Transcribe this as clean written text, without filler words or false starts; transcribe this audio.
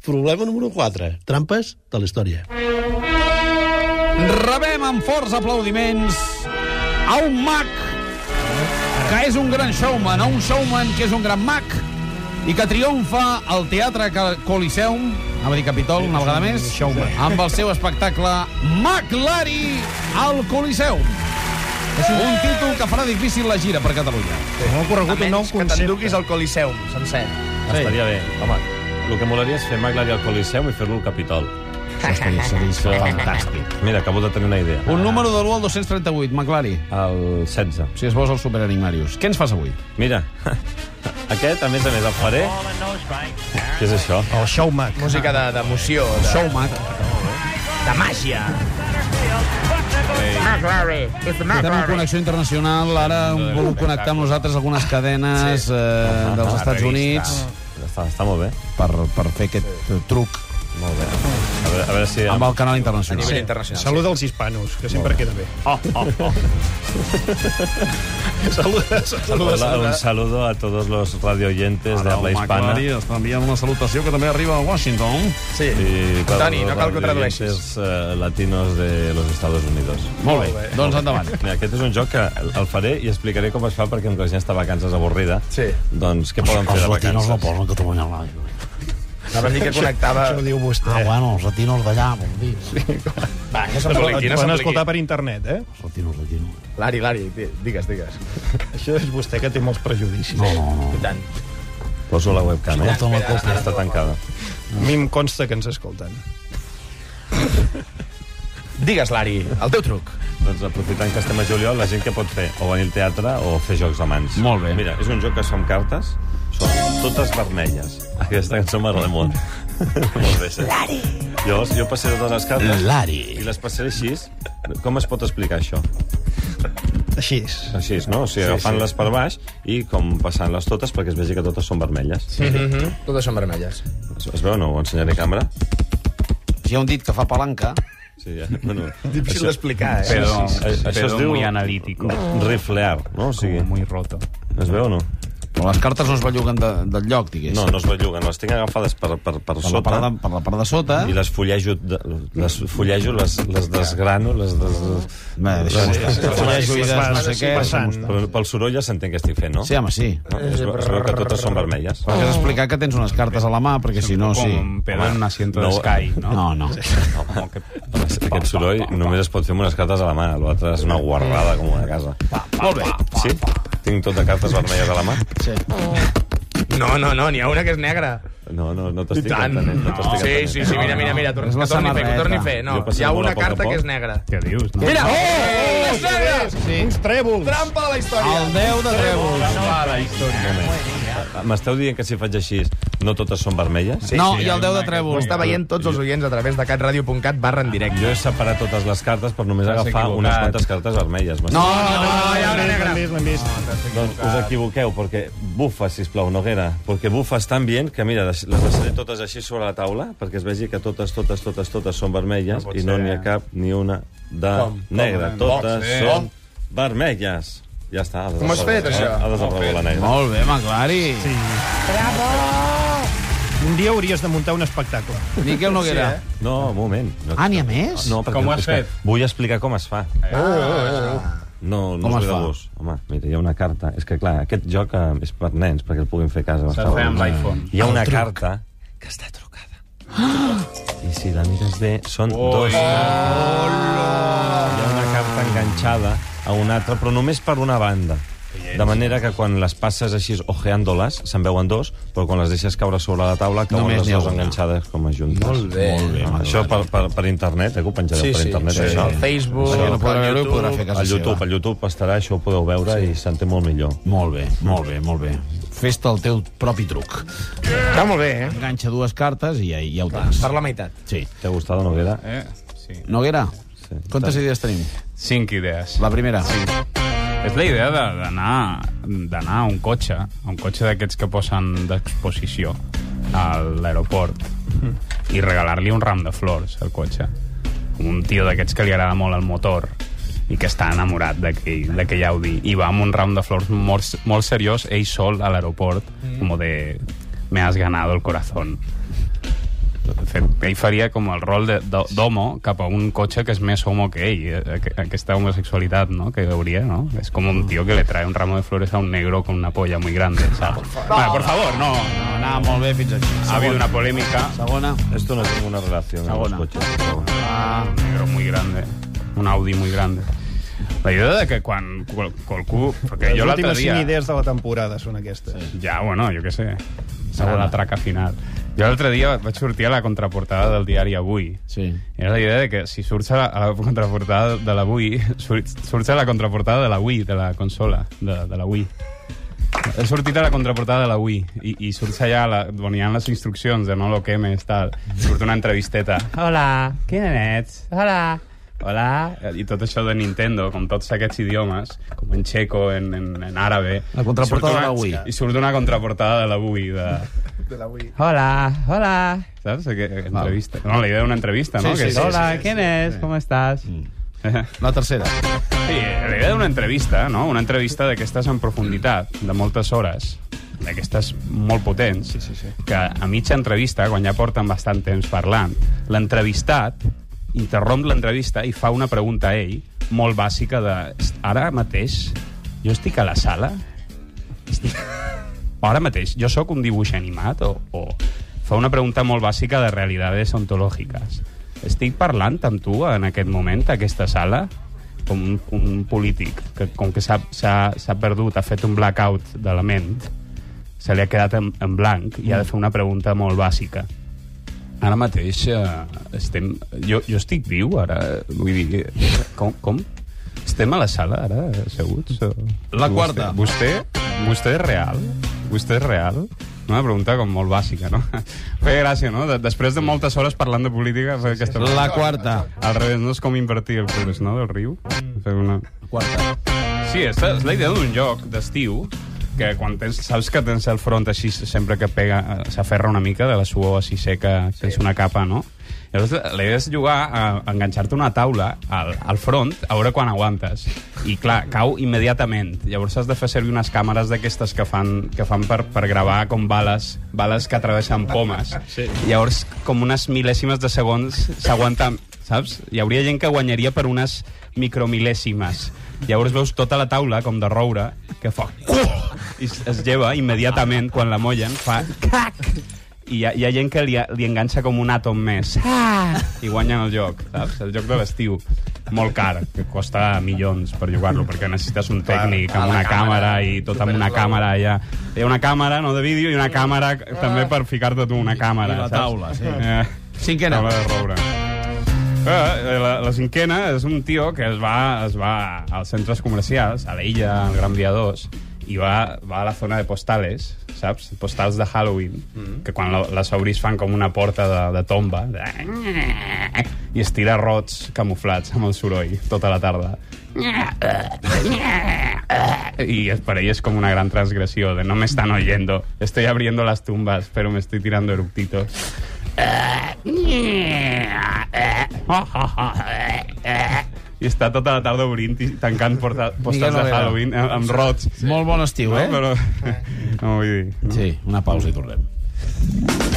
Problema número 4. Trampes de la història. Rebem amb forts aplaudiments a un mag que és un gran showman, a un showman que és un gran mag i que triomfa al Teatre Coliseum, anava a dir Capitol una vegada més, amb el seu espectacle McLari al Coliseum. Un títol que farà difícil la gira per Catalunya. M'ha corregut un nou que concepte. t'enduquis al Coliseum, sencer. Estaria bé. Home, el que molaria és fer McLari al Coliseum i fer-lo al Capitol. Seria fantàstic. Mira, acabo de tenir una idea. Un número de l'1 al 238, McLari. El 16. Si es vols el Super Enigmarius. Què ens fas avui? Mira, aquest, a més, el faré... Què és això? El Showmac. Música d'emoció, Showman. de màgia. Estem en connexió internacional. Ara volem connectar amb nosaltres algunes cadenes dels Estats Units Està molt bé. per fer aquest truc Molt bé. A veure si... amb el canal A internacional. nivell internacional. Saluda als hispanos, que sempre queda bé. Hola, un saludo a todos los radioyentes de habla hispana. McLari està enviant una salutació que també arriba a Washington. Sí. Y para Toni, no los cal que ho tradueixis. radioyentes, latinos de los Estados Unidos. Molt bé, doncs endavant. Mira, aquest és un joc que el faré i explicaré com es fa perquè com que la gent està a vacances avorrida, Sí. doncs què poden fer de vacances? posen a Catalunya Ràdio. Anava a dir que connectava... Això ho diu vostè. Bueno, els latinos d'allà, vol dir. Va, que Et s'apliqui, no van s'apliqui. escoltar per internet, eh? Els latinos. Lari, digues. Això és vostè que té molts prejudicis. No. I tant. Poso la webcam, eh? Escolta'm la copa. Està tancada. A mi em consta que ens escolten. Digues, Lari, el teu truc. Doncs aprofitant que estem a juliol, la gent que pot fer o venir al teatre o fer jocs de mans. Molt bé. Mira, és un joc que són cartes, són totes vermelles. Aquesta cançó m'agrada molt. Molt bé, sí. Llavors, jo passaré totes les cartes Lari. i les passaré així. Com es pot explicar això? Així. Així, no? O sigui, agafant-les per baix i com passant-les totes perquè es vegi que totes són vermelles. Totes són vermelles. Es veu o no? Ho ensenyaré a càmera? Si hi ha un dit que fa palanca... Sí, ja. Bueno, Difícil d'explicar, eh? això es diu muy analítico. riflear, no? O sigui, Muy roto. es veu o no? Però les cartes no es belluguen del lloc, diguéssim. No, no es belluguen. Les tinc agafades per sota Per la part de sota... i les fullejo, les desgrano, Bé, deixem-ho estar. Fullejo i no sé què... Però pel soroll ja s'entén què estic fent, no? Sí, home, sí. No? Es veu que totes són vermelles. Perquè has explicat que tens unes cartes a la mà, perquè si no, sí. Como pedo en un asiento no. de Sky, ¿no? No. Como que... Aquest soroll només es pot fer amb unes cartes a la mà. L'altre és una guarrada com una casa. Molt bé. Sí? Tinc tot de cartes vermelles a la mà? Sí. No, n'hi ha una que és negra. No t'estic I tant. entenent. No t'estic entenent. Sí, mira, És la torni a fer. No, Jo passaré hi ha molt a una poc a carta poc. que és negra. ¿Qué dius? No? Mira! És negra! Sí. Uns trèvols. Trampa de la història. El 10 de trèvols. M'esteu dient que si faig així no totes són vermelles? No, i el 10 de Ho trèvols. està veient tots els oients a través de catradio.cat/en directe. Jo he separat totes les cartes per només agafar unes quantes cartes vermelles. No, hi ha una negra. L'hem vist. Doncs us equivoqueu, perquè bufa, sisplau, Noguera, perquè bufa tan bien que, mira, les deixaré totes així sobre la taula, perquè es vegi que totes són vermelles i no n'hi ha cap ni una de negra. Totes són vermelles. Ja està. Com has fet, això? Ha desaparegut la negra. Molt bé, McLari. Un dia hauries de muntar un espectacle. Miquel Noguera. No, un moment. Ah, n'hi ha més? No, perquè Com ho has és que fet? vull explicar com es fa. No Com us es ve de fa? gust. Home, mira, hi ha una carta. És que, clar, aquest joc és per nens, perquè el puguin fer a casa. S'ha de fer amb l'iPhone. Hi ha una carta que està trucada. I si la mires bé, són dos. Hi ha una carta enganxada a una altra, però només per una banda. De manera que quan les passes així ojeando-les, se'n veuen dos, però quan les deixes caure sobre la taula, cauen Només les n'hi ha dues una. enganxades com a juntes. Molt bé. Això per internet, que ho penjareu per internet, això. Al Facebook, Això no podrà al veure-ho, podrà fer YouTube. casa seva. Al YouTube estarà, això ho podeu veure i s'entén molt millor. Molt bé. Fes-te el teu propi truc. Està molt bé, eh? Enganxa dues cartes i ja ho tens. Per la meitat. Sí. ¿Te ha gustado, Noguera? Sí. Noguera, Sí. quantes idees tenim? 5 idees. La primera. És la idea d'anar a un cotxe d'aquests que posen d'exposició a l'aeroport i regalar-li un ram de flors al cotxe. Com un tio d'aquests que li agrada molt el motor i que està enamorat d'aquell Audi i va amb un ram de flors molt seriós, ell sol a l'aeroport, com de me has ganado el corazón. De fet, ell faria com el rol d'homo cap a un cotxe que és més homo que ell, aquesta homosexualitat, no?, que hauria, no? És com un tío que le trae un ramo de flores a un negro con una polla muy grande, ¿sabes? Vale, por favor, no. Anava molt bé fins aquí. Ha habido una polémica. Segona. Esto no tiene una relación con los coches. Un negro muy grande, un Audi muy grande. La idea de que quan qualcú... Perquè jo Les l'altre últimes 5 dia... idees de la temporada són aquestes. Ja, bueno, jo què sé. Serà la traca final. Jo l'altre dia vaig sortir a la contraportada del diari Avui. Sí. Era la idea de que si surts a la contraportada de l'Avui, surts a la contraportada de la Wii, de la consola, de la Wii. He sortit a la contraportada de la Wii i surts allà, on hi ha les instruccions de no lo quemes, tal. Surt una entrevisteta. Hola, quin ets? Hola. Hola, i tot això de Nintendo, com tots aquests idiomes, com en txeco, en àrabe. La contraportada de la Wii. I surt una contraportada de la Wii. De la Wii. Hola, hola. Saps? Entrevista. No, la idea d'una entrevista, no? Sí, sí, hola, ¿quién es? ¿Cómo estás? La tercera. Sí, la idea d'una entrevista, no? Una entrevista d'aquestes en profunditat, de moltes hores, d'aquestes molt potents, que a mitja entrevista, quan ja porten bastant temps parlant, l'entrevistat interromp l'entrevista i fa una pregunta a ell molt bàsica de... Ara mateix jo estic a la sala? Ara mateix jo sóc un dibuix animat o... Fa una pregunta molt bàsica de realitats ontològiques. Estic parlant amb tu en aquest moment, a aquesta sala, com un polític que com que s'ha perdut, ha fet un blackout de la ment, se li ha quedat en blanc i ha de fer una pregunta molt bàsica. Ara mateix estem... Jo estic viu, ara? Vull dir, com? Estem a la sala, ara, asseguts? La quarta. Vostè és real? Vostè és real? Una pregunta com molt bàsica, no? Feia gràcia, no? Després de moltes hores parlant de política... La quarta. Al revés, no és com invertir el curs, no?, del riu. Fer una... Quarta. Sí, és la idea d'un joc d'estiu que quan saps que tens el front així sempre que pega, s'aferra una mica de la suor així seca, tens una capa, no? Llavors la idea és jugar a enganxar-te una taula al front a veure quan aguantes. I clar, cau immediatament. Llavors has de fer servir unes càmeres d'aquestes que fan per gravar com bales que traveixen pomes. Sí. Llavors, com unes mil·lèsimes de segons s'aguanta, saps? Hi hauria gent que guanyaria per unes micromil·lèsimes. Llavors veus tota la taula com de roure que fa... I es lleva immediatament quan la mollen, fa... I hi ha gent que li enganxa com un àtom més. I guanyen el joc, saps? El joc de l'estiu. Molt car, que costa milions per jugar-lo, perquè necessites un tècnic amb una càmera i tot amb una càmera allà. Hi ha una càmera, no de vídeo, i una càmera també per ficar-te tu una càmera, I la taula, sí. Cinquena. Taula de roure. La cinquena és un tio que es va als centres comercials, a l'Illa, al Gran Via 2, i va a la zona de postales, saps? Postals de Halloween, que quan les obris fan com una porta de tomba, i es tira rots camuflats amb el soroll tota la tarda. Y para ella es como una gran transgresión de no me están oyendo, estoy abriendo las tumbas pero me estoy tirando eructitos. I està tota la tarda obrint i tancant postals de Halloween amb rots. Molt bon estiu, no? Però no vull dir. Sí, una pausa i tornem.